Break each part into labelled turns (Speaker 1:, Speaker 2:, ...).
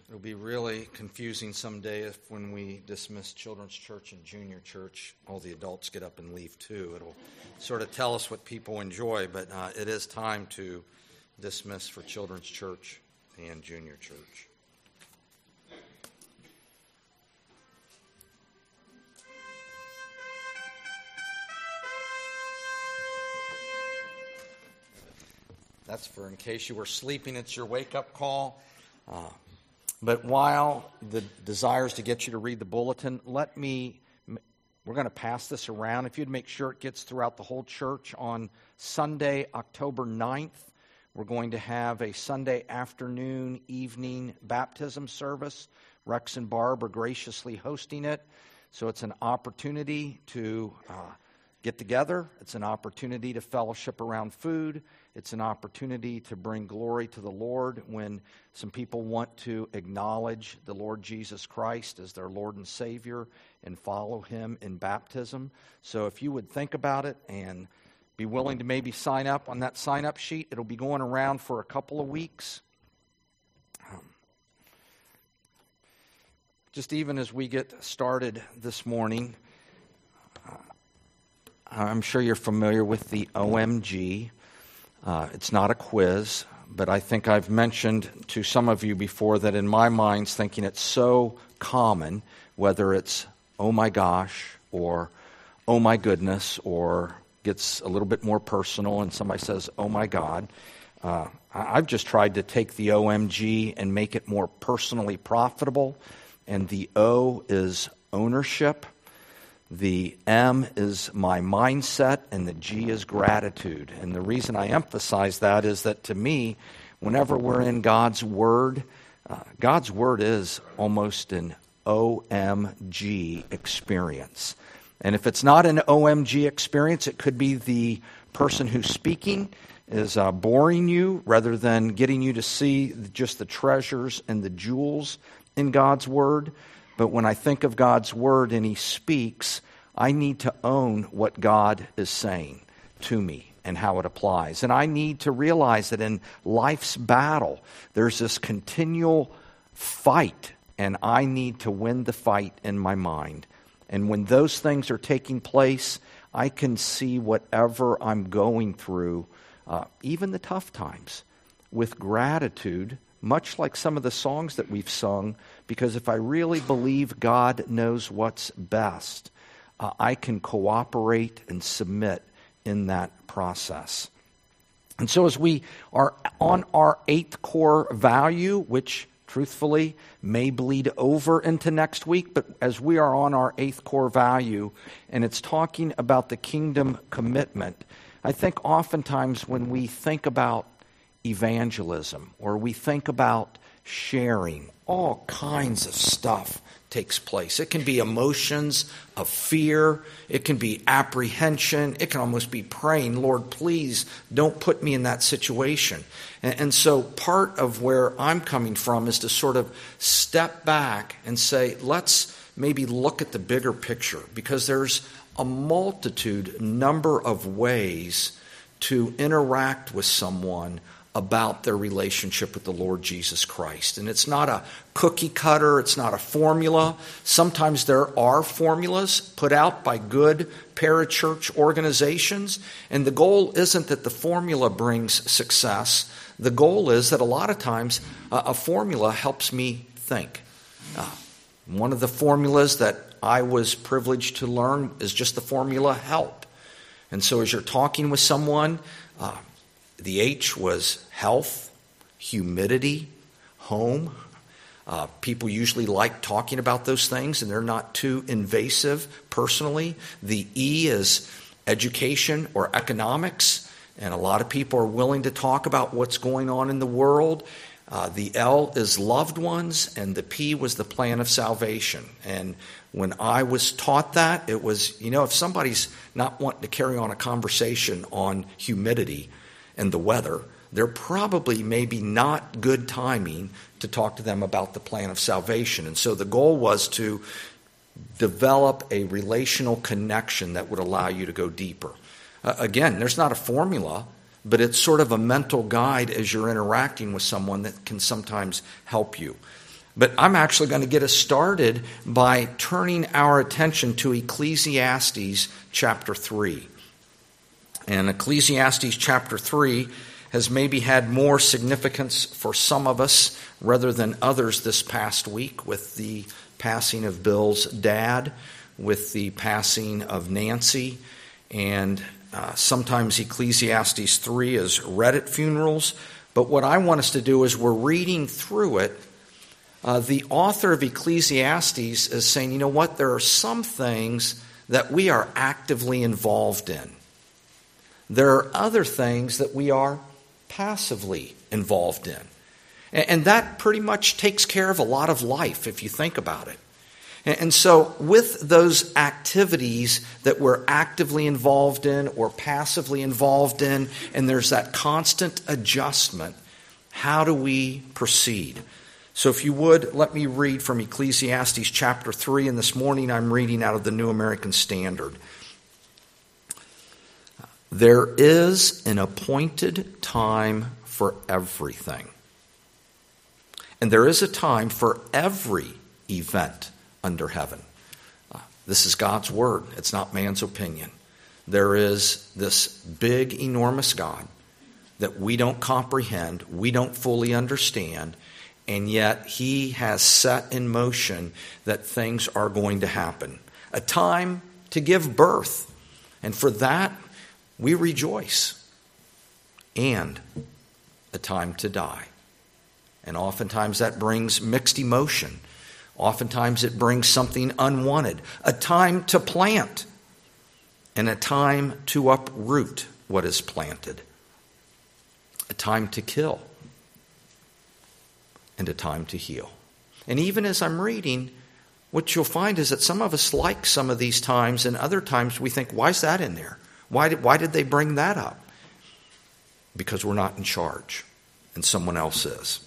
Speaker 1: It'll be really confusing someday if when we dismiss children's church and junior church, all the adults get up and leave too. It'll sort of tell us what people enjoy, but it is time to dismiss for children's church and junior church. That's for in case you were sleeping, it's your wake-up call. But while the desire is to get you to read the bulletin, we're going to pass this around. If you'd make sure it gets throughout the whole church on Sunday, October 9th, we're going to have a Sunday afternoon, evening baptism service. Rex and Barb are graciously hosting it. So it's an opportunity to get together. It's an opportunity to fellowship around food. It's an opportunity to bring glory to the Lord when some people want to acknowledge the Lord Jesus Christ as their Lord and Savior and follow Him in baptism. So if you would think about it and be willing to maybe sign up on that sign-up sheet, it'll be going around for a couple of weeks. Just even as we get started this morning, I'm sure you're familiar with the OMG. It's not a quiz, but I think I've mentioned to some of you before that in my mind's thinking it's so common, whether it's oh my gosh or oh my goodness or gets a little bit more personal and somebody says oh my God. I've just tried to take the OMG and make it more personally profitable, and the O is ownership. The M is my mindset, and the G is gratitude. And the reason I emphasize that is that to me, whenever we're in God's Word is almost an OMG experience. And if it's not an OMG experience, it could be the person who's speaking is boring you rather than getting you to see just the treasures and the jewels in God's Word. But when I think of God's Word and He speaks, I need to own what God is saying to me and how it applies. And I need to realize that in life's battle, there's this continual fight, and I need to win the fight in my mind. And when those things are taking place, I can see whatever I'm going through, even the tough times, with gratitude, much like some of the songs that we've sung, because if I really believe God knows what's best, I can cooperate and submit in that process. And so as we are on our 8th core value, which truthfully may bleed over into next week, but as we are on our 8th core value, and it's talking about the kingdom commitment, I think oftentimes when we think about evangelism or we think about sharing, all kinds of stuff takes place. It can be emotions of fear. It can be apprehension. It can almost be praying, Lord, please don't put me in that situation. And so part of where I'm coming from is to sort of step back and say, let's maybe look at the bigger picture, because there's a number of ways to interact with someone about their relationship with the Lord Jesus Christ. And it's not a cookie cutter, it's not a formula. Sometimes there are formulas put out by good parachurch organizations, and the goal isn't that the formula brings success. The goal is that a lot of times a formula helps me think. One of the formulas that I was privileged to learn is just the formula HELP. And so as you're talking with someone, the H was health, humidity, home. People usually like talking about those things, and they're not too invasive personally. The E is education or economics, and a lot of people are willing to talk about what's going on in the world. The L is loved ones, and the P was the plan of salvation. And when I was taught that, it was, if somebody's not wanting to carry on a conversation on humidity and the weather, they're probably maybe not good timing to talk to them about the plan of salvation. And so the goal was to develop a relational connection that would allow you to go deeper. Again, there's not a formula, but it's sort of a mental guide as you're interacting with someone that can sometimes help you. But I'm actually going to get us started by turning our attention to Ecclesiastes chapter 3. And Ecclesiastes chapter 3 has maybe had more significance for some of us rather than others this past week, with the passing of Bill's dad, with the passing of Nancy, and sometimes Ecclesiastes 3 is read at funerals. But what I want us to do is we're reading through it. The author of Ecclesiastes is saying, you know what, there are some things that we are actively involved in. There are other things that we are passively involved in. And that pretty much takes care of a lot of life if you think about it. And so with those activities that we're actively involved in or passively involved in, and there's that constant adjustment, how do we proceed? So if you would, let me read from Ecclesiastes chapter 3, and this morning I'm reading out of the New American Standard. There is an appointed time for everything, and there is a time for every event under heaven. This is God's word. It's not man's opinion. There is this big, enormous God that we don't comprehend, we don't fully understand, and yet he has set in motion that things are going to happen. A time to give birth, and for that we rejoice. And a time to die. And oftentimes that brings mixed emotion. Oftentimes it brings something unwanted. A time to plant and a time to uproot what is planted. A time to kill and a time to heal. And even as I'm reading, what you'll find is that some of us like some of these times, and other times we think, why is that in there? Why did they bring that up? Because we're not in charge and someone else is.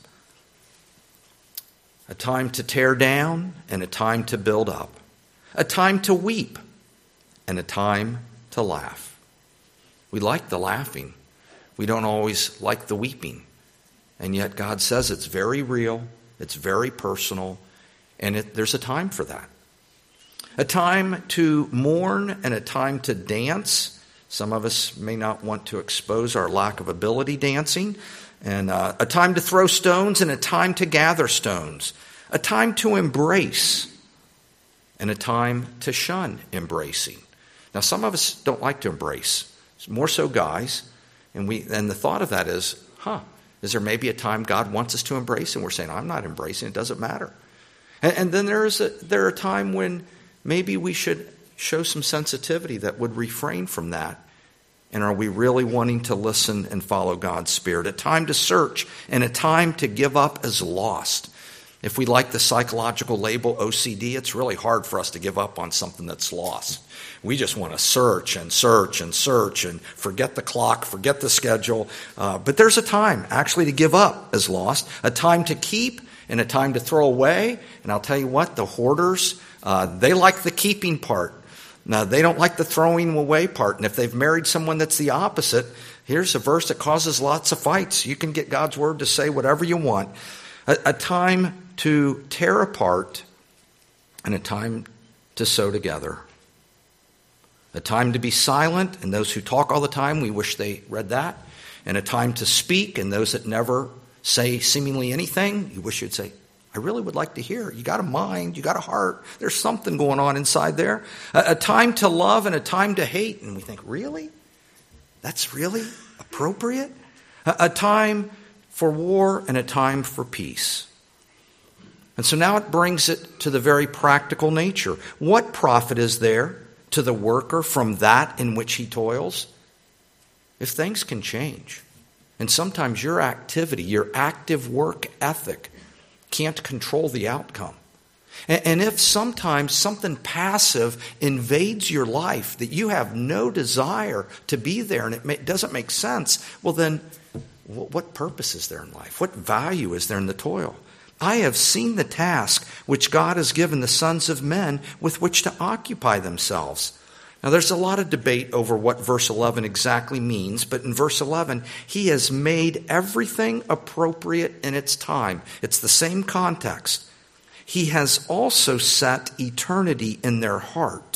Speaker 1: A time to tear down and a time to build up. A time to weep and a time to laugh. We like the laughing. We don't always like the weeping. And yet God says it's very real, it's very personal, and there's a time for that. A time to mourn and a time to dance. Some of us may not want to expose our lack of ability dancing. And a time to throw stones and a time to gather stones. A time to embrace and a time to shun embracing. Now, some of us don't like to embrace, more so guys. And the thought of that is, is there maybe a time God wants us to embrace? And we're saying, I'm not embracing, it doesn't matter. And then there are a time when maybe we should show some sensitivity that would refrain from that. And are we really wanting to listen and follow God's Spirit? A time to search and a time to give up as lost. If we like the psychological label OCD, it's really hard for us to give up on something that's lost. We just want to search and search and search and forget the clock, forget the schedule. But there's a time actually to give up as lost, a time to keep and a time to throw away. And I'll tell you what, the hoarders, they like the keeping part. Now, they don't like the throwing away part. And if they've married someone that's the opposite, here's a verse that causes lots of fights. You can get God's word to say whatever you want. A time to tear apart and a time to sew together. A time to be silent, and those who talk all the time, we wish they read that. And a time to speak, and those that never say seemingly anything, you wish you'd say, I really would like to hear. You got a mind, you got a heart. There's something going on inside there. A time to love and a time to hate. And we think, really? That's really appropriate? A time for war and a time for peace. And so now it brings it to the very practical nature. What profit is there to the worker from that in which he toils? If things can change, and sometimes your activity, your active work ethic can't control the outcome. And if sometimes something passive invades your life that you have no desire to be there and it doesn't make sense, well then, what purpose is there in life? What value is there in the toil? I have seen the task which God has given the sons of men with which to occupy themselves. Now there's a lot of debate over what verse 11 exactly means, but in verse 11, he has made everything appropriate in its time. It's the same context. He has also set eternity in their heart.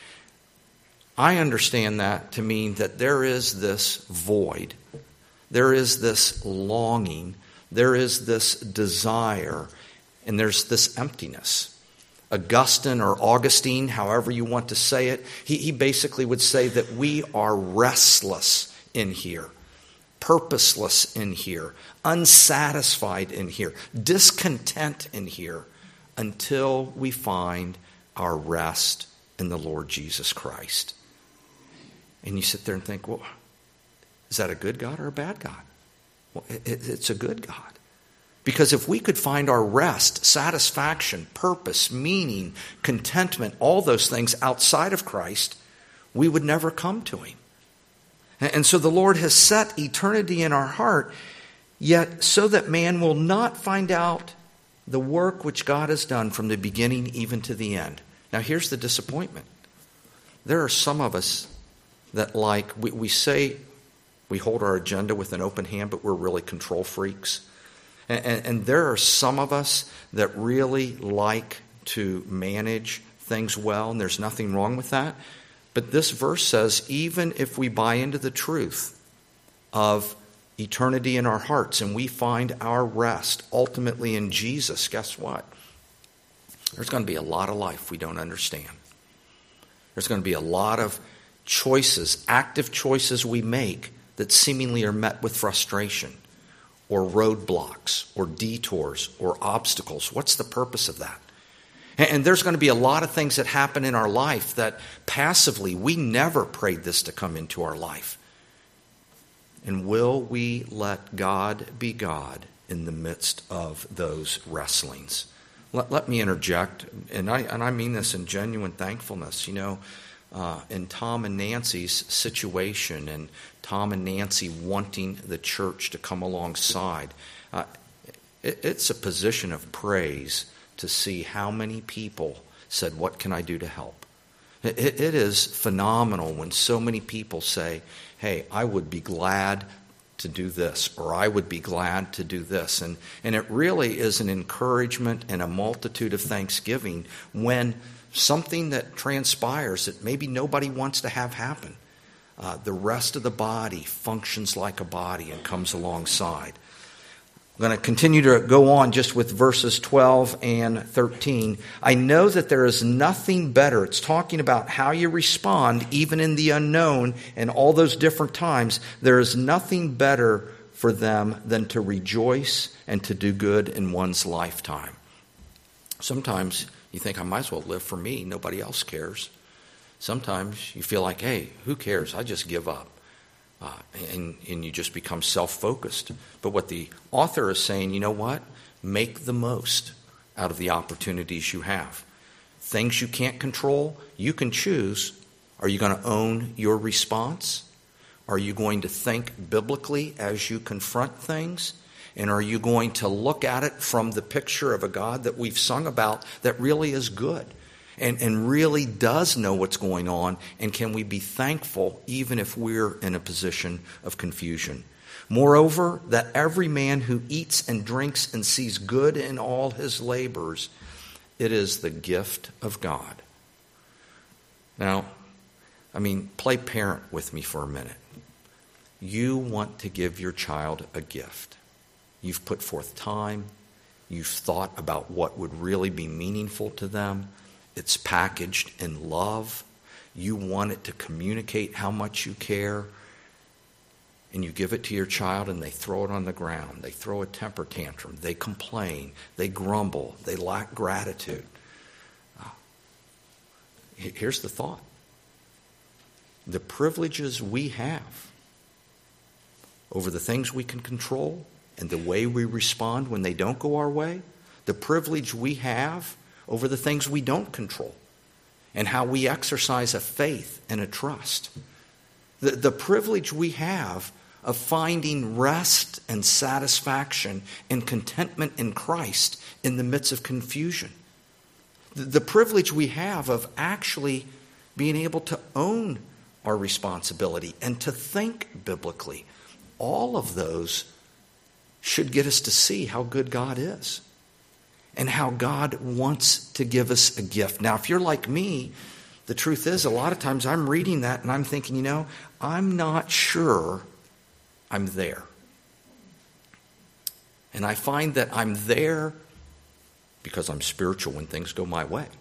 Speaker 1: I understand that to mean that there is this void. There is this longing. There is this desire. And there's this emptiness. Augustine or Augustine, however you want to say it, he basically would say that we are restless in here, purposeless in here, unsatisfied in here, discontent in here, until we find our rest in the Lord Jesus Christ. And you sit there and think, well, is that a good God or a bad God? Well, it's a good God. Because if we could find our rest, satisfaction, purpose, meaning, contentment, all those things outside of Christ, we would never come to Him. And so the Lord has set eternity in our heart, yet so that man will not find out the work which God has done from the beginning even to the end. Now here's the disappointment. There are some of us that we say we hold our agenda with an open hand, but we're really control freaks. And there are some of us that really like to manage things well, and there's nothing wrong with that. But this verse says, even if we buy into the truth of eternity in our hearts and we find our rest ultimately in Jesus, guess what? There's going to be a lot of life we don't understand. There's going to be a lot of choices, active choices we make that seemingly are met with frustration or roadblocks or detours or obstacles. What's the purpose of that? And there's going to be a lot of things that happen in our life that passively we never prayed this to come into our life. And will we let God be God in the midst of those wrestlings? Let me interject, and I mean this in genuine thankfulness. You know, in Tom and Nancy's situation and Tom and Nancy wanting the church to come alongside, it's a position of praise to see how many people said, what can I do to help? It is phenomenal when so many people say, hey, I would be glad to do this, or I would be glad to do this. And it really is an encouragement and a multitude of thanksgiving when something that transpires that maybe nobody wants to have happen, the rest of the body functions like a body and comes alongside. I'm going to continue to go on just with verses 12 and 13. I know that there is nothing better. It's talking about how you respond even in the unknown and all those different times. There is nothing better for them than to rejoice and to do good in one's lifetime. Sometimes you think, I might as well live for me. Nobody else cares. Sometimes you feel like, hey, who cares? I just give up. And you just become self-focused. But what the author is saying, you know what? Make the most out of the opportunities you have. Things you can't control, you can choose. Are you going to own your response? Are you going to think biblically as you confront things? And are you going to look at it from the picture of a God that we've sung about that really is good and really does know what's going on? And can we be thankful even if we're in a position of confusion? Moreover, that every man who eats and drinks and sees good in all his labors, it is the gift of God. Now, play parent with me for a minute. You want to give your child a gift. You've put forth time. You've thought about what would really be meaningful to them. It's packaged in love. You want it to communicate how much you care. And you give it to your child and they throw it on the ground. They throw a temper tantrum. They complain. They grumble. They lack gratitude. Here's the thought. The privileges we have over the things we can control and the way we respond when they don't go our way, the privilege we have over the things we don't control, and how we exercise a faith and a trust. The privilege we have of finding rest and satisfaction and contentment in Christ in the midst of confusion. The privilege we have of actually being able to own our responsibility and to think biblically. All of those should get us to see how good God is. and how God wants to give us a gift. Now, if you're like me, the truth is a lot of times I'm reading that and I'm thinking, I'm not sure I'm there. And I find that I'm there because I'm spiritual when things go my way.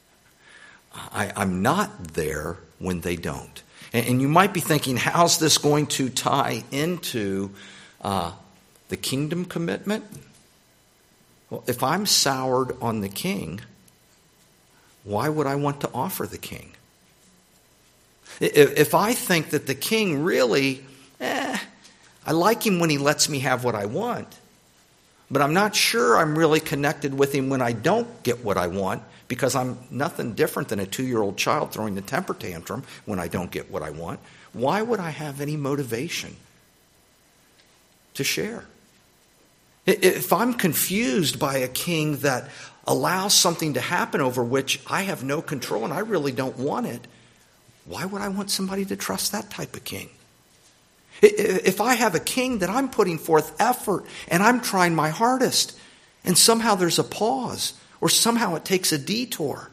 Speaker 1: I'm not there when they don't. And you might be thinking, how's this going to tie into the kingdom commitment? Well, if I'm soured on the king, why would I want to offer the king? If I think that the king really, I like him when he lets me have what I want, but I'm not sure I'm really connected with him when I don't get what I want, because I'm nothing different than a 2-year-old child throwing a temper tantrum when I don't get what I want. Why would I have any motivation to share? If I'm confused by a king that allows something to happen over which I have no control and I really don't want it, why would I want somebody to trust that type of king? If I have a king that I'm putting forth effort and I'm trying my hardest and somehow there's a pause or somehow it takes a detour,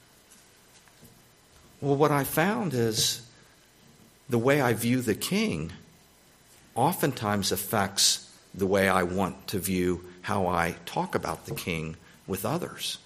Speaker 1: well, what I found is the way I view the king oftentimes affects the way I want to view how I talk about the king with others.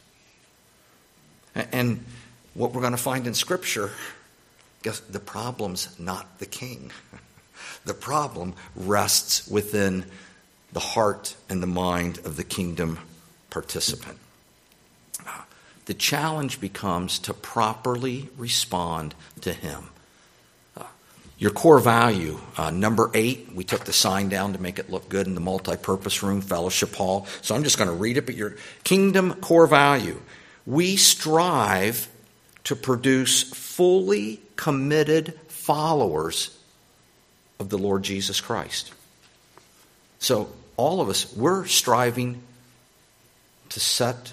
Speaker 1: And what we're going to find in Scripture, guess the problem's not the king. The problem rests within the heart and the mind of the kingdom participant. The challenge becomes to properly respond to him. Your core value, number 8, we took the sign down to make it look good in the multi-purpose room, fellowship hall. So I'm just going to read it, but your kingdom core value. We strive to produce fully committed followers of the Lord Jesus Christ. So all of us, we're striving to set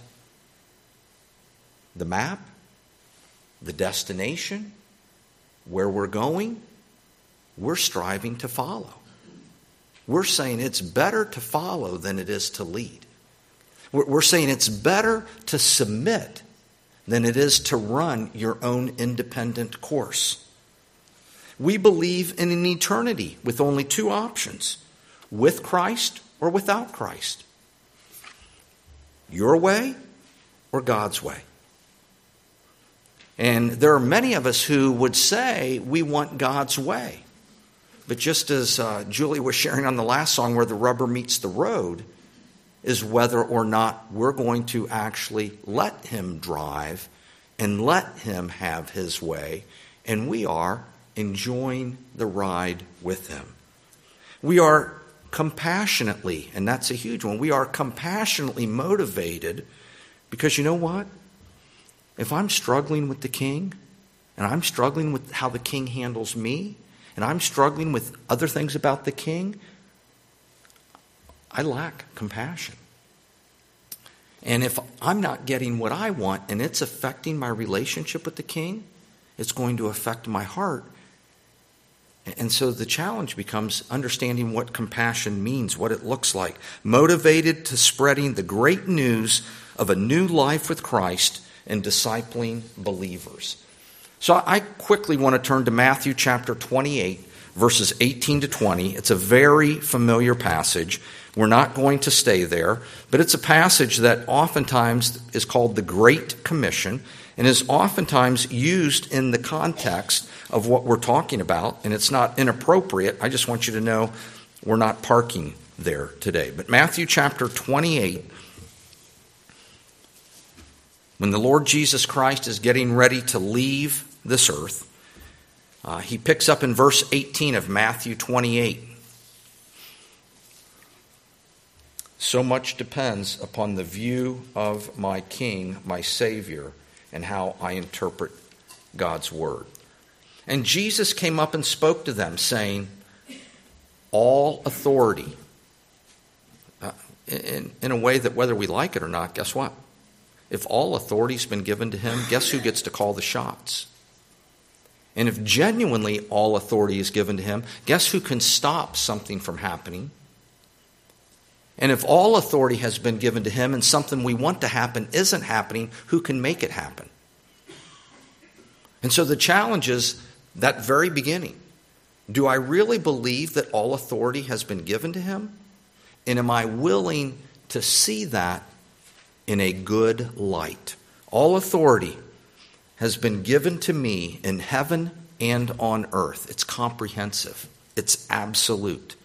Speaker 1: the map, the destination, where we're going. We're striving to follow. We're saying it's better to follow than it is to lead. We're saying it's better to submit than it is to run your own independent course. We believe in an eternity with only 2 options, with Christ or without Christ. Your way or God's way. And there are many of us who would say we want God's way. But just as Julie was sharing on the last song, where the rubber meets the road is whether or not we're going to actually let him drive and let him have his way, and we are enjoying the ride with him. We are compassionately, and that's a huge one, we are compassionately motivated because you know what? If I'm struggling with the king, and I'm struggling with how the king handles me, and I'm struggling with other things about the king, I lack compassion. And if I'm not getting what I want and it's affecting my relationship with the king, it's going to affect my heart. And so the challenge becomes understanding what compassion means, what it looks like. Motivated to spreading the great news of a new life with Christ and discipling believers. So I quickly want to turn to Matthew chapter 28, verses 18 to 20. It's a very familiar passage. We're not going to stay there, but it's a passage that oftentimes is called the Great Commission and is oftentimes used in the context of what we're talking about, and it's not inappropriate. I just want you to know we're not parking there today. But Matthew chapter 28, when the Lord Jesus Christ is getting ready to leave this earth, he picks up in verse 18 of Matthew 28. So much depends upon the view of my King, my Savior, and how I interpret God's word. And Jesus came up and spoke to them, saying, all authority, in a way that whether we like it or not, guess what? If all authority's been given to him, guess who gets to call the shots? And if genuinely all authority is given to him, guess who can stop something from happening? And if all authority has been given to him and something we want to happen isn't happening, who can make it happen? And so the challenge is that very beginning. Do I really believe that all authority has been given to him? And am I willing to see that in a good light? All authority has been given to me in heaven and on earth. It's comprehensive. It's absolute.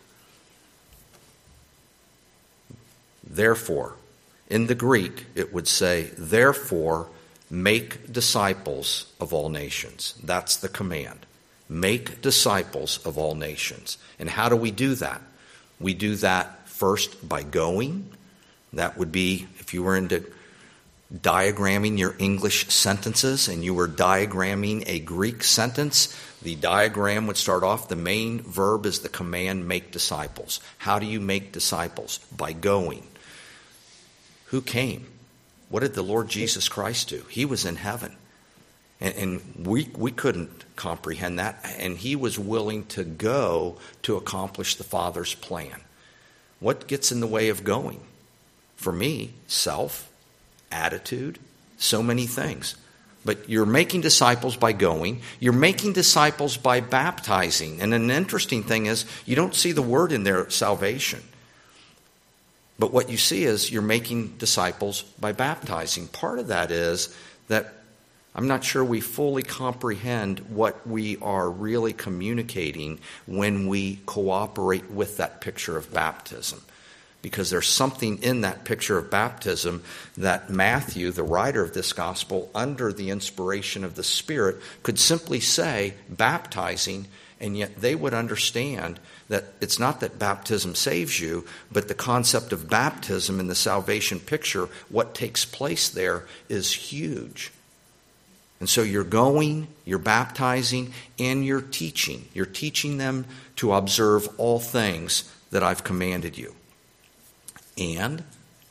Speaker 1: Therefore, in the Greek, it would say, therefore, make disciples of all nations. That's the command. Make disciples of all nations. And how do we do that? We do that first by going. That would be, if you were into diagramming your English sentences and you were diagramming a Greek sentence, the diagram would start off, the main verb is the command, make disciples. How do you make disciples? By going. Who came? What did the Lord Jesus Christ do? He was in heaven. And we couldn't comprehend that. And he was willing to go to accomplish the Father's plan. What gets in the way of going? For me, self, attitude, so many things. But you're making disciples by going. You're making disciples by baptizing. And an interesting thing is, you don't see the word in there, salvation. But what you see is you're making disciples by baptizing. Part of that is that I'm not sure we fully comprehend what we are really communicating when we cooperate with that picture of baptism. Because there's something in that picture of baptism that Matthew, the writer of this gospel, under the inspiration of the Spirit, could simply say baptizing, and yet they would understand that it's not that baptism saves you, but the concept of baptism in the salvation picture, what takes place there is huge. And so you're going, you're baptizing, and you're teaching. You're teaching them to observe all things that I've commanded you. And,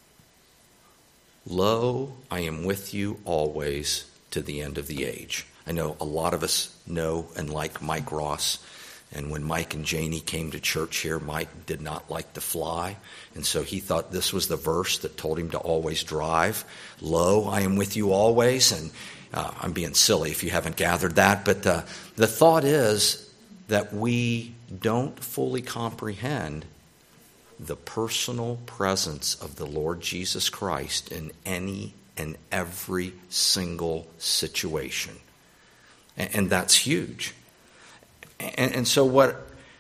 Speaker 1: lo, I am with you always to the end of the age. I know a lot of us know and like Mike Ross. And when Mike and Janie came to church here, Mike did not like to fly. And so he thought this was the verse that told him to always drive. Lo, I am with you always. And I'm being silly if you haven't gathered that. But the thought is that we don't fully comprehend the personal presence of the Lord Jesus Christ in any and every single situation. And that's huge. And so what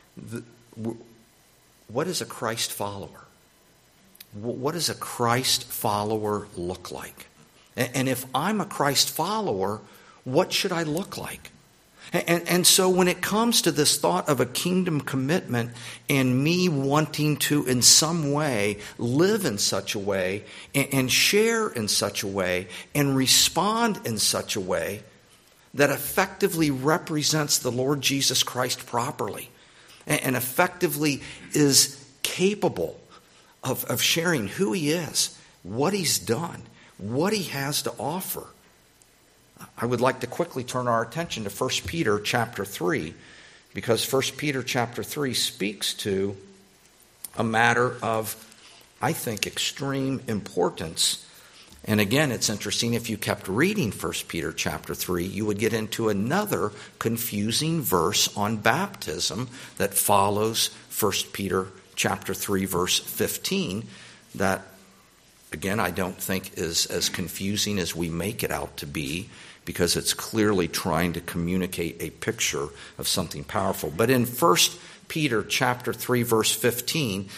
Speaker 1: is a Christ follower? What does a Christ follower look like? And if I'm a Christ follower, what should I look like? And so when it comes to this thought of a kingdom commitment and me wanting to in some way live in such a way and share in such a way and respond in such a way that effectively represents the Lord Jesus Christ properly and effectively is capable of sharing who he is, what he's done, what he has to offer. I would like to quickly turn our attention to 1 Peter chapter 3, because 1 Peter chapter 3 speaks to a matter of, I think, extreme importance. And again, it's interesting, if you kept reading 1 Peter chapter 3, you would get into another confusing verse on baptism that follows 1 Peter chapter 3, verse 15, that, again, I don't think is as confusing as we make it out to be, because it's clearly trying to communicate a picture of something powerful. But in 1 Peter chapter 3, verse 15,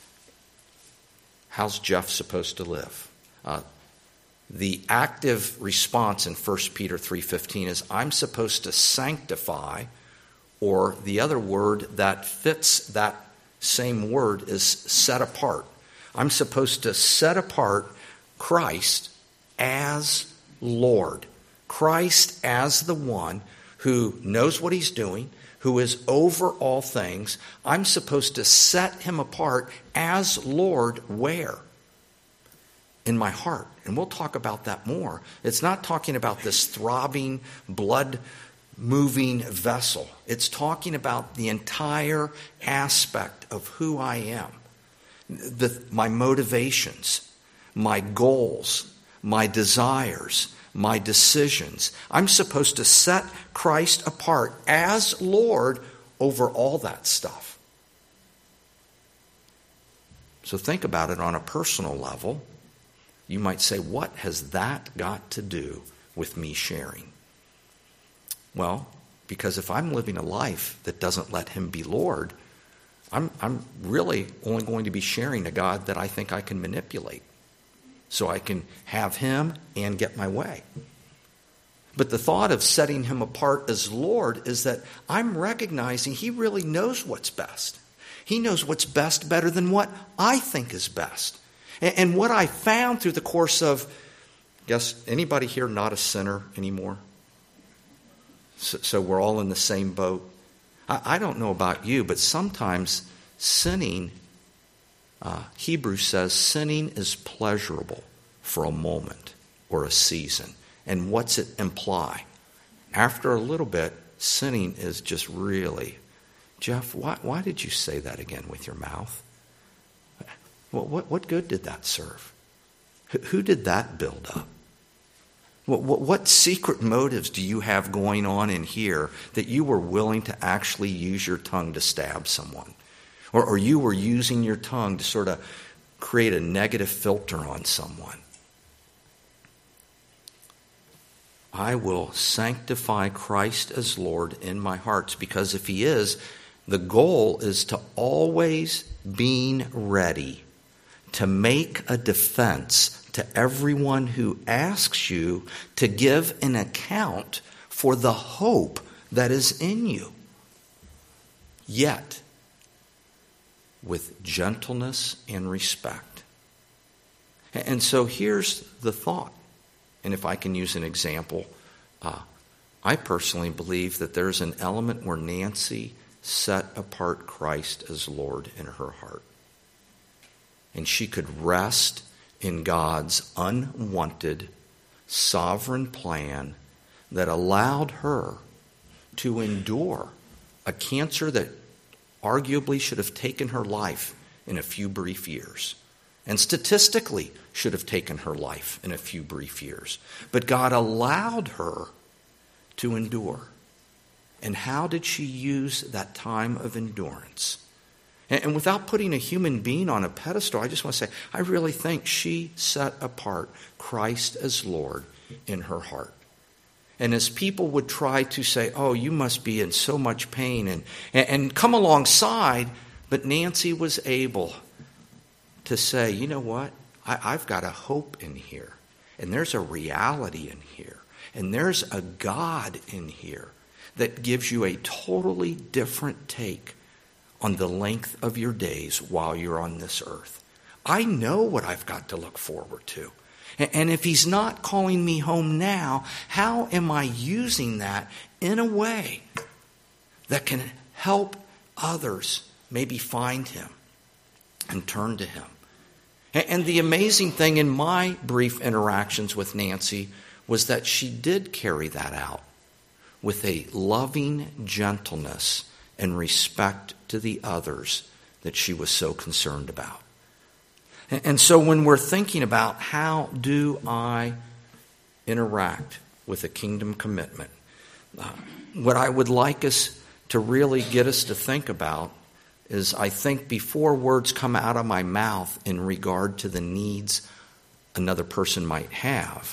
Speaker 1: how's Jeff supposed to live? The active response in 1 Peter 3:15 is, I'm supposed to sanctify, or the other word that fits that same word is set apart. I'm supposed to set apart Christ as Lord. Christ as the one who knows what he's doing, who is over all things. I'm supposed to set him apart as Lord where? In my heart. And we'll talk about that more. It's not talking about this throbbing, blood-moving vessel. It's talking about the entire aspect of who I am. my motivations, my goals, my desires, my decisions. I'm supposed to set Christ apart as Lord over all that stuff. So think about it on a personal level. You might say, what has that got to do with me sharing? Well, because if I'm living a life that doesn't let him be Lord, I'm really only going to be sharing a God that I think I can manipulate so I can have him and get my way. But the thought of setting him apart as Lord is that I'm recognizing he really knows what's best. He knows what's best better than what I think is best. And what I found through the course of, guess anybody here not a sinner anymore? So we're all in the same boat. I don't know about you, but sometimes sinning, Hebrews says, sinning is pleasurable for a moment or a season. And what's it imply? After a little bit, sinning is just really, Jeff, why did you say that again with your mouth? What good did that serve? Who did that build up? What secret motives do you have going on in here that you were willing to actually use your tongue to stab someone? Or you were using your tongue to sort of create a negative filter on someone? I will sanctify Christ as Lord in my hearts, because if he is, the goal is to always being ready to make a defense to everyone who asks you to give an account for the hope that is in you. Yet, with gentleness and respect. And so here's the thought. And if I can use an example, I personally believe that there's an element where Nancy set apart Christ as Lord in her heart. And she could rest in God's unwanted, sovereign plan that allowed her to endure a cancer that arguably should have taken her life in a few brief years. And statistically should have taken her life in a few brief years. But God allowed her to endure. And how did she use that time of endurance? And without putting a human being on a pedestal, I just want to say, I really think she set apart Christ as Lord in her heart. And as people would try to say, oh, you must be in so much pain, and come alongside, but Nancy was able to say, you know what? I've got a hope in here. And there's a reality in here. And there's a God in here that gives you a totally different take on the length of your days while you're on this earth. I know what I've got to look forward to. And if he's not calling me home now, how am I using that in a way that can help others maybe find him and turn to him? And the amazing thing in my brief interactions with Nancy was that she did carry that out with a loving gentleness and respect to the others that she was so concerned about. And so when we're thinking about how do I interact with a kingdom commitment, what I would like us to really get us to think about is, I think before words come out of my mouth in regard to the needs another person might have,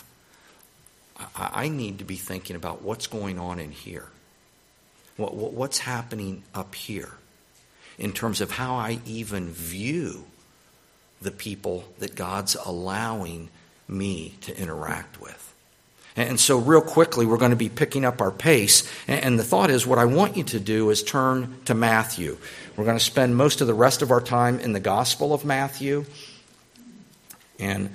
Speaker 1: I need to be thinking about what's going on in here. What's happening up here in terms of how I even view the people that God's allowing me to interact with. And so real quickly, we're going to be picking up our pace. And the thought is, what I want you to do is turn to Matthew. We're going to spend most of the rest of our time in the Gospel of Matthew. And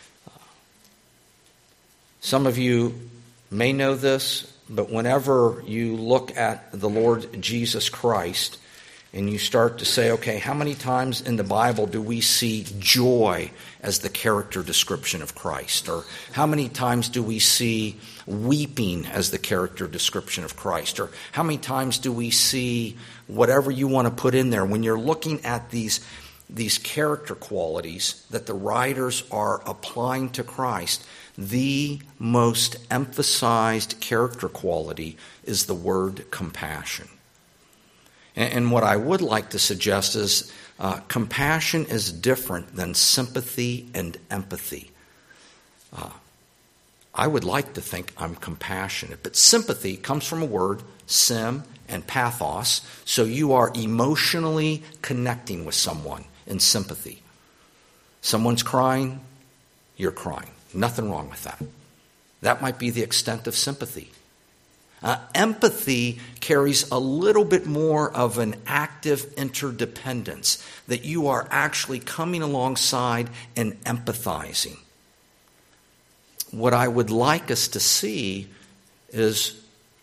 Speaker 1: some of you may know this, but whenever you look at the Lord Jesus Christ and you start to say, okay, how many times in the Bible do we see joy as the character description of Christ? Or how many times do we see weeping as the character description of Christ? Or how many times do we see whatever you want to put in there when you're looking at these these character qualities that the writers are applying to Christ, the most emphasized character quality is the word compassion. And what I would like to suggest is compassion is different than sympathy and empathy. I would like to think I'm compassionate, but sympathy comes from a word, sim, and pathos, so you are emotionally connecting with someone in sympathy. Someone's crying, you're crying. Nothing wrong with that. That might be the extent of sympathy. Empathy carries a little bit more of an active interdependence, that you are actually coming alongside and empathizing. What I would like us to see is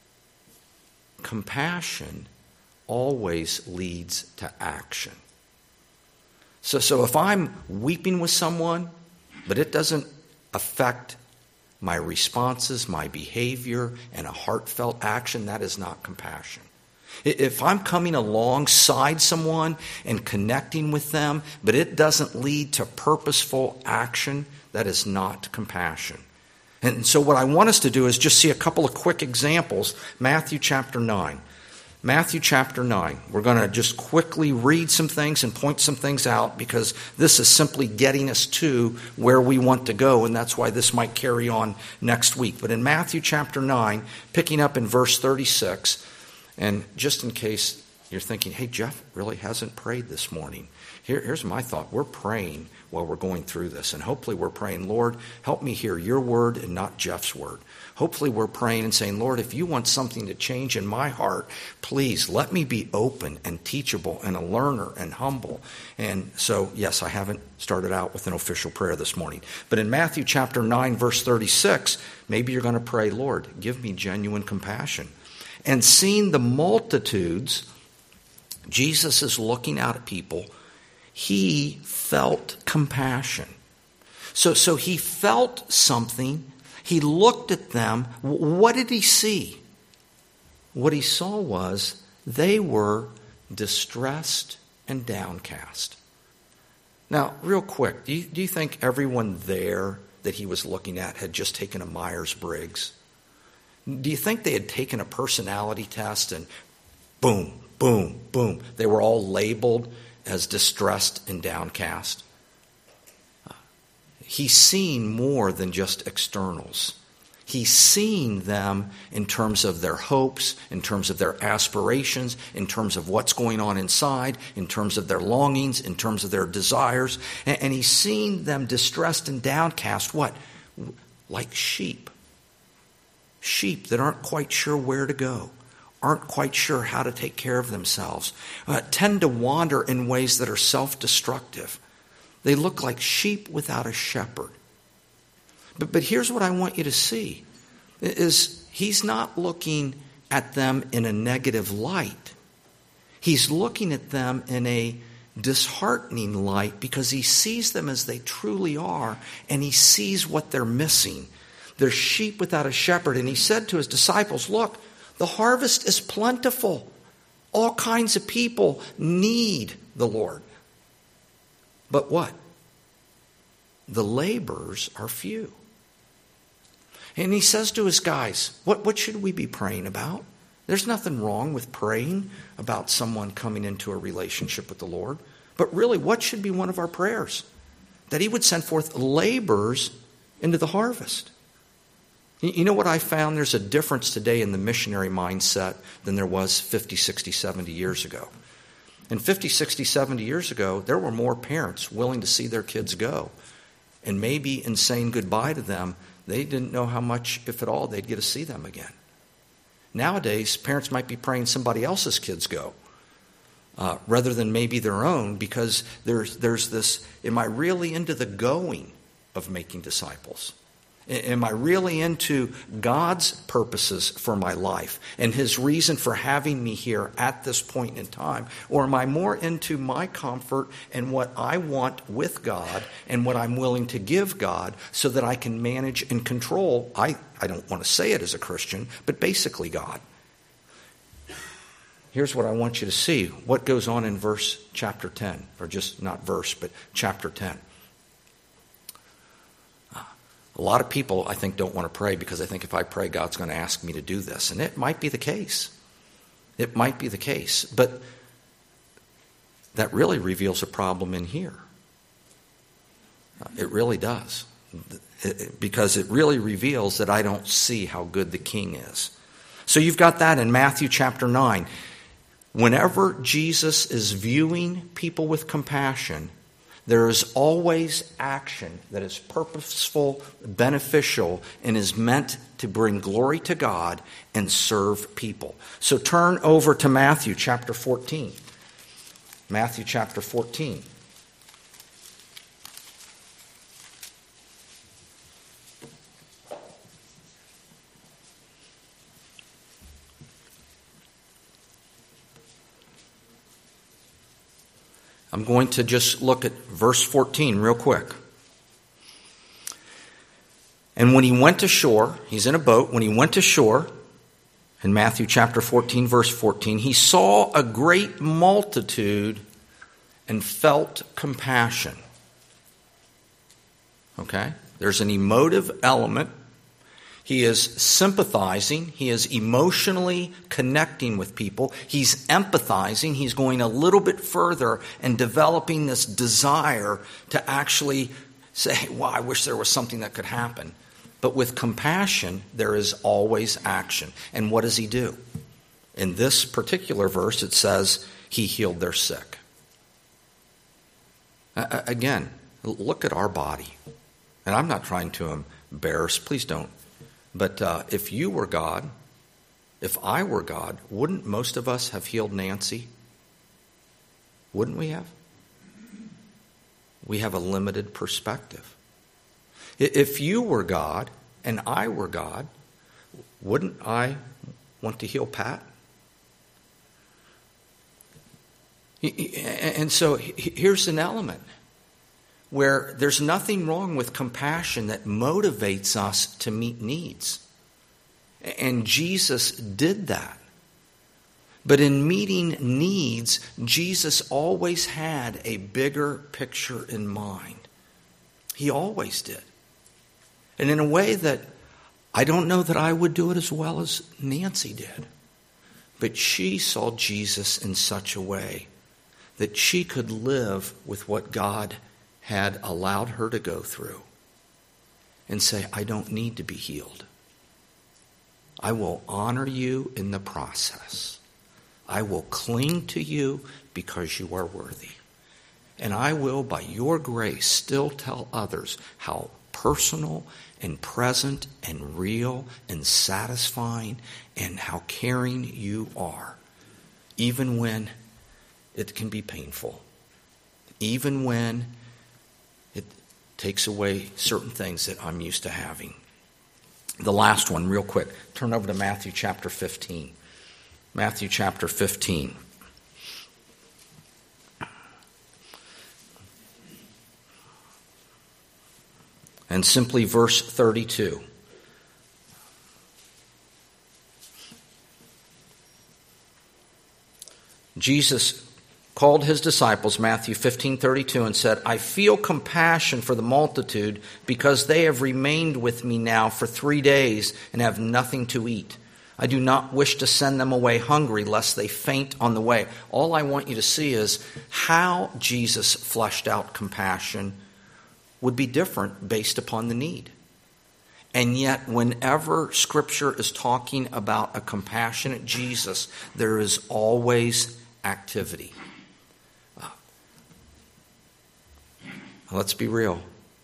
Speaker 1: compassion always leads to action. So if I'm weeping with someone, but it doesn't affect my responses, my behavior, and a heartfelt action, that is not compassion. If I'm coming alongside someone and connecting with them, but it doesn't lead to purposeful action, that is not compassion. And so what I want us to do is just see a couple of quick examples. Matthew chapter 9. Matthew chapter 9. We're going to just quickly read some things and point some things out because this is simply getting us to where we want to go, and that's why this might carry on next week. But in Matthew chapter 9, picking up in verse 36, and just in case you're thinking, hey, Jeff really hasn't prayed this morning. Here's my thought. We're praying while we're going through this, and hopefully we're praying, Lord, help me hear your word and not Jeff's word. Hopefully we're praying and saying, Lord, if you want something to change in my heart, please let me be open and teachable and a learner and humble. And so, yes, I haven't started out with an official prayer this morning. But in Matthew chapter 9, verse 36, maybe you're going to pray, Lord, give me genuine compassion. And seeing the multitudes, Jesus is looking out at people. He felt compassion. So he felt something. He looked at them. What did he see? What he saw was they were distressed and downcast. Now, real quick, do you think everyone there that he was looking at had just taken a Myers-Briggs? Do you think they had taken a personality test and boom, boom, boom, they were all labeled as distressed and downcast? He's seeing more than just externals. He's seeing them in terms of their hopes, in terms of their aspirations, in terms of what's going on inside, in terms of their longings, in terms of their desires. And he's seeing them distressed and downcast, what? Like sheep. Sheep that aren't quite sure where to go, aren't quite sure how to take care of themselves, tend to wander in ways that are self-destructive. They look like sheep without a shepherd. But here's what I want you to see, is he's not looking at them in a negative light. He's looking at them in a disheartening light because he sees them as they truly are, and he sees what they're missing. They're sheep without a shepherd. And he said to his disciples, look, the harvest is plentiful. All kinds of people need the Lord. But what? The laborers are few. And he says to his guys, what should we be praying about? There's nothing wrong with praying about someone coming into a relationship with the Lord. But really, what should be one of our prayers? That he would send forth laborers into the harvest. You know what I found? There's a difference today in the missionary mindset than there was 50, 60, 70 years ago. And 50, 60, 70 years ago, there were more parents willing to see their kids go. And maybe in saying goodbye to them, they didn't know how much, if at all, they'd get to see them again. Nowadays, parents might be praying somebody else's kids go rather than maybe their own, because there's this, am I really into the going of making disciples? Am I really into God's purposes for my life and his reason for having me here at this point in time? Or am I more into my comfort and what I want with God and what I'm willing to give God so that I can manage and control, I don't want to say it as a Christian, but basically God. here's what I want you to see. What goes on in chapter 10, or just not verse, but chapter 10. A lot of people, I think, don't want to pray because they think if I pray, God's going to ask me to do this. And it might be the case. It might be the case. But that really reveals a problem in here. It really does. Because it really reveals that I don't see how good the king is. So you've got that in Matthew chapter 9. Whenever Jesus is viewing people with compassion, there is always action that is purposeful, beneficial, and is meant to bring glory to God and serve people. So turn over to Matthew chapter 14. Matthew chapter 14. I'm going to just look at verse 14 real quick. And when he went ashore, he's in a boat, when he went ashore, in Matthew chapter 14, verse 14, he saw a great multitude and felt compassion. Okay? There's an emotive element. He is sympathizing. He is emotionally connecting with people. He's empathizing. He's going a little bit further and developing this desire to actually say, well, I wish there was something that could happen. But with compassion, there is always action. And what does he do? In this particular verse, it says he healed their sick. Again, look at our body. And I'm not trying to embarrass, please don't. But if you were God, if I were God, wouldn't most of us have healed Nancy? Wouldn't we have? We have a limited perspective. If you were God and I were God, wouldn't I want to heal Pat? And so here's an element where there's nothing wrong with compassion that motivates us to meet needs. And Jesus did that. But in meeting needs, Jesus always had a bigger picture in mind. He always did. And in a way that I don't know that I would do it as well as Nancy did. But she saw Jesus in such a way that she could live with what God had allowed her to go through and say, I don't need to be healed. I will honor you in the process. I will cling to you because you are worthy. And I will, by your grace, still tell others how personal and present and real and satisfying and how caring you are, even when it can be painful, even when it takes away certain things that I'm used to having. The last one, real quick. Turn over to Matthew chapter 15. Matthew chapter 15. And simply verse 32. Jesus called his disciples, Matthew 15:32, and said, I feel compassion for the multitude because they have remained with me now for 3 days and have nothing to eat. I do not wish to send them away hungry lest they faint on the way. All I want you to see is how Jesus fleshed out compassion would be different based upon the need. And yet, whenever Scripture is talking about a compassionate Jesus, there is always activity. Let's be real.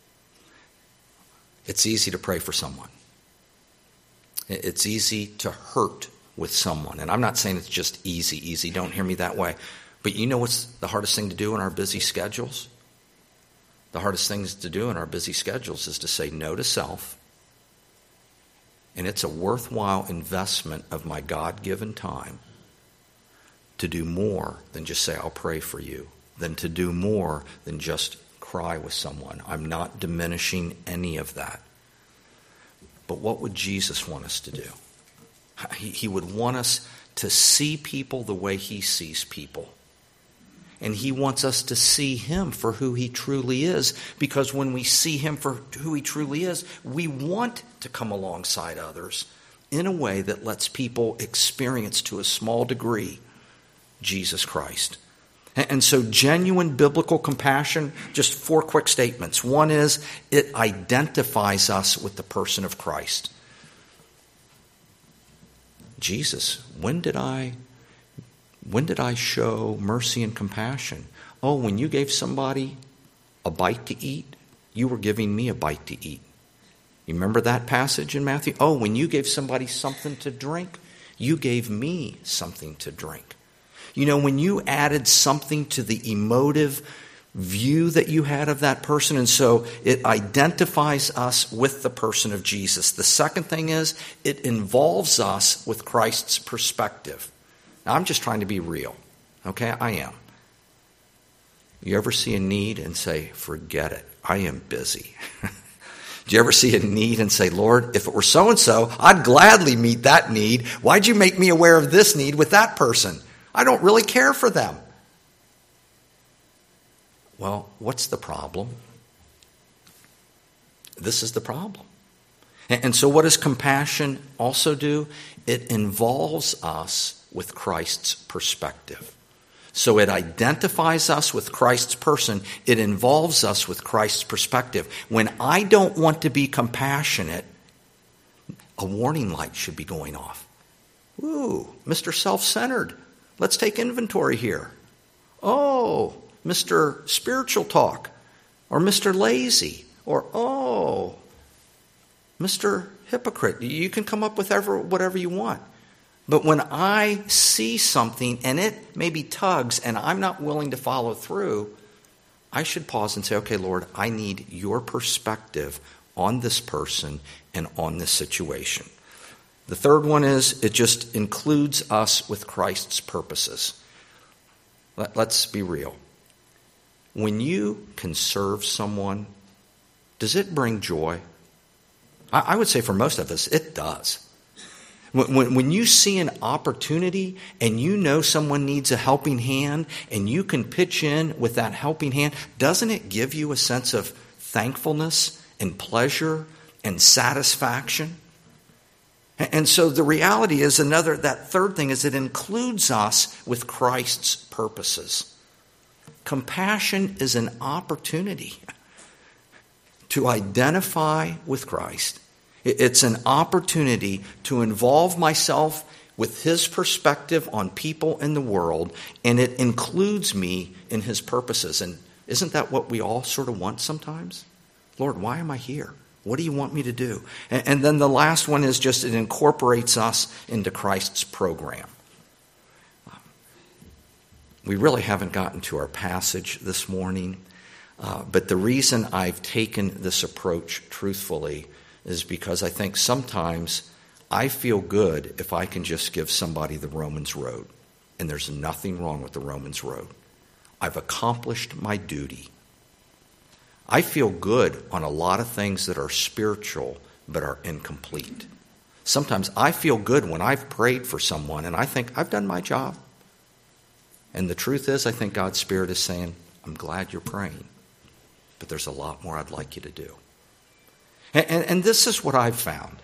Speaker 1: It's easy to pray for someone. It's easy to hurt with someone. And I'm not saying it's just easy. Don't hear me that way. But you know what's the hardest thing to do in our busy schedules? The hardest things to do in our busy schedules is to say no to self. And it's a worthwhile investment of my God-given time to do more than just say, I'll pray for you, than to do more than just cry with someone. I'm not diminishing any of that. But what would Jesus want us to do? He would want us to see people the way he sees people. And he wants us to see him for who he truly is, because when we see him for who he truly is, we want to come alongside others in a way that lets people experience to a small degree Jesus Christ. And so genuine biblical compassion, just 4 quick statements. One is it identifies us with the person of Christ. Jesus, when did I show mercy and compassion? Oh, when you gave somebody a bite to eat, you were giving me a bite to eat. You remember that passage in Matthew? Oh, when you gave somebody something to drink, you gave me something to drink. You know, when you added something to the emotive view that you had of that person, and so it identifies us with the person of Jesus. The second thing is it involves us with Christ's perspective. Now, I'm just trying to be real, okay? I am. You ever see a need and say, forget it, I am busy? Do you ever see a need and say, Lord, if it were so-and-so, I'd gladly meet that need. Why'd you make me aware of this need with that person? I don't really care for them. Well, what's the problem? This is the problem. And so what does compassion also do? It involves us with Christ's perspective. So it identifies us with Christ's person. It involves us with Christ's perspective. When I don't want to be compassionate, a warning light should be going off. Ooh, Mr. Self-centered. Let's take inventory here. Oh, Mr. Spiritual Talk, or Mr. Lazy, or oh, Mr. Hypocrite. You can come up with whatever you want. But when I see something and it maybe tugs and I'm not willing to follow through, I should pause and say, okay, Lord, I need your perspective on this person and on this situation. The third one is it just includes us with Christ's purposes. Let's be real. When you can serve someone, does it bring joy? I would say for most of us, it does. When you see an opportunity and you know someone needs a helping hand and you can pitch in with that helping hand, doesn't it give you a sense of thankfulness and pleasure and satisfaction? And so the reality is that third thing is it includes us with Christ's purposes. Compassion is an opportunity to identify with Christ. It's an opportunity to involve myself with his perspective on people in the world, and it includes me in his purposes. And isn't that what we all sort of want sometimes? Lord, why am I here? What do you want me to do? And then the last one is just it incorporates us into Christ's program. We really haven't gotten to our passage this morning, but the reason I've taken this approach truthfully is because I think sometimes I feel good if I can just give somebody the Romans road, and there's nothing wrong with the Romans road. I've accomplished my duty. I feel good on a lot of things that are spiritual but are incomplete. Sometimes I feel good when I've prayed for someone and I think I've done my job. And the truth is, I think God's Spirit is saying, I'm glad you're praying, but there's a lot more I'd like you to do. And this is what I've found.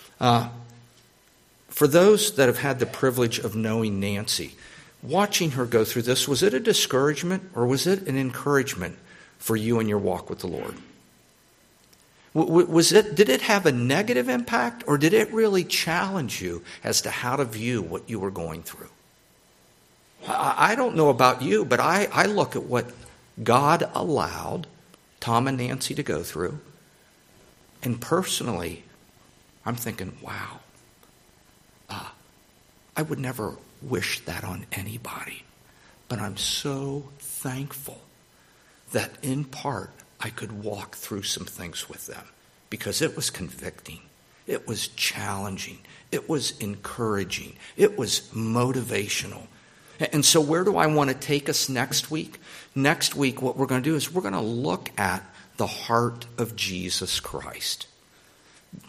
Speaker 1: For those that have had the privilege of knowing Nancy, watching her go through this, was it a discouragement or was it an encouragement for you in your walk with the Lord? Did it have a negative impact, or did it really challenge you as to how to view what you were going through? I don't know about you, but I look at what God allowed Tom and Nancy to go through, and personally, I'm thinking, wow, I would never wish that on anybody, but I'm so thankful that in part I could walk through some things with them because it was convicting, it was challenging, it was encouraging, it was motivational. And so where do I want to take us next week? Next week what we're going to do is we're going to look at the heart of Jesus Christ.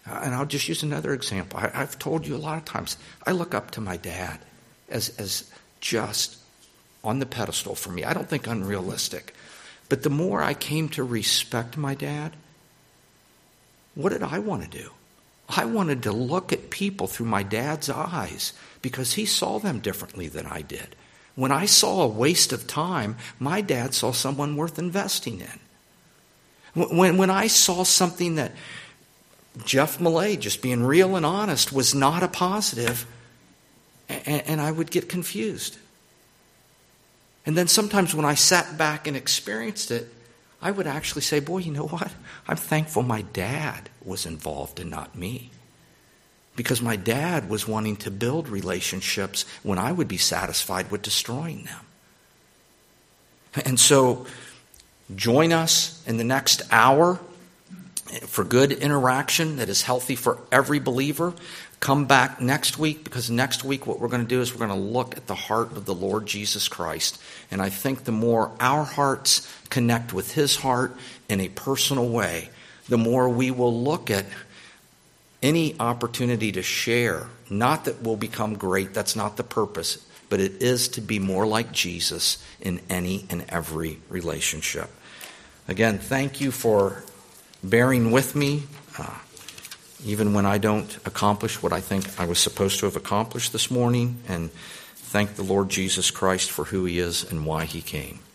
Speaker 1: And I'll just use another example. I've told you a lot of times, I look up to my dad as just on the pedestal for me. I don't think unrealistic. But the more I came to respect my dad, what did I want to do? I wanted to look at people through my dad's eyes because he saw them differently than I did. When I saw a waste of time, my dad saw someone worth investing in. When I saw something that Jeff Millay, just being real and honest, was not a positive, and I would get confused. And then sometimes when I sat back and experienced it, I would actually say, boy, you know what? I'm thankful my dad was involved and not me. Because my dad was wanting to build relationships when I would be satisfied with destroying them. And so, join us in the next hour for good interaction that is healthy for every believer. Come back next week, because next week what we're going to do is we're going to look at the heart of the Lord Jesus Christ. And I think the more our hearts connect with his heart in a personal way, the more we will look at any opportunity to share. Not that we'll become great, that's not the purpose, but it is to be more like Jesus in any and every relationship. Again, thank you for bearing with me, even when I don't accomplish what I think I was supposed to have accomplished this morning, and thank the Lord Jesus Christ for who he is and why he came.